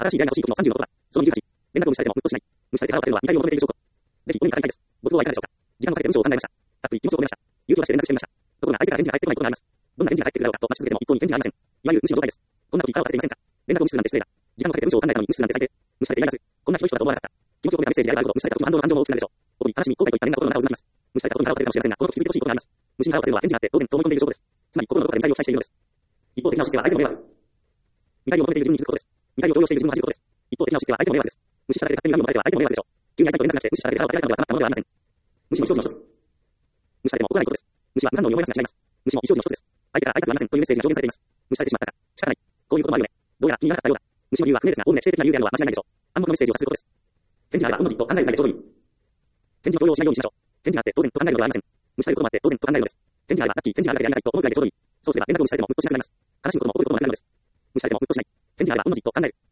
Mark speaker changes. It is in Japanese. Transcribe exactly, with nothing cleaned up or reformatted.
Speaker 1: 新しい依頼が欲しい時のさんじゅうのことだ。そのにじゅうはち、連絡を無視されても、うっとしない。無視されて腹を立てるのは依頼を求めている証拠。ぜひ、本人から言いたいです。ご都合はいかがでしょうか。時間をかけて文章を考えました。たっぷり気持ちを込めました。勇気を出して連絡してみました。ところが相手から返事が返ってこないことがあります。どんな返事が返ってくるだろうかと待ち続けても一向に返事がありません。いわゆる無視の状態です。こんな時腹を立てていませんか。連絡を無視するなんて失礼だ。時間をかけて文章を考えたのに無視するなんて最低。無視されていないです。こんなひどい人だと思わなかった。気持ちを込めたメッセージであること、無視された時の反動の感情も大きくなるでしょう。怒り、悲しみ、後悔といった連絡の心の中を渦巻きます。無視されたことに腹を立てるかもしれませんが、この時気づいてほしいことがあります。無視に腹を立てるのは返事があって当然と思い込んでいる証拠です。つまり心のどこかで見返りを期待しているのです。一方的な押し付けは相手の迷惑。見返りを求めている自分に気づくことです。見返りを強要している自分を恥じることです。一方的な押し付けは相手の迷惑です。無視しただけで勝手に恨みを持たれては相手の迷惑でしょう。急に相手と連絡が来て無視しただけで腹を立てられたのではたまったものではありません。無視も非常時の一つ。無視されても怒らないことです。無視は無反応に思いますが違います。無視も非常時の一つです。相手から会いたくありませんというメッセージが表現されています。無視されてしまったか。仕方ない。こういうこともあるよね。どうやら気にならなかったようだ。無視の理由は不明ですが、おおむね否定的な理由であるのは間違いないでしょう。暗黙のメッセージを発することです。返事があれば、うんのじと考えるだけでちょうどいい。返事を強要しないようにしましょう。返事があって当然と考えるのではありません。無視されることもあって当然と考えるのです。返事があればラッキー、返事があるだけでやめないと思うだけでちょうどいい。そうすれば連絡を無視されてもムッとしなくなります。悲しむことも怒ることもなくなるのです。無視されてもムッとしない。返事があればうんのじと考える。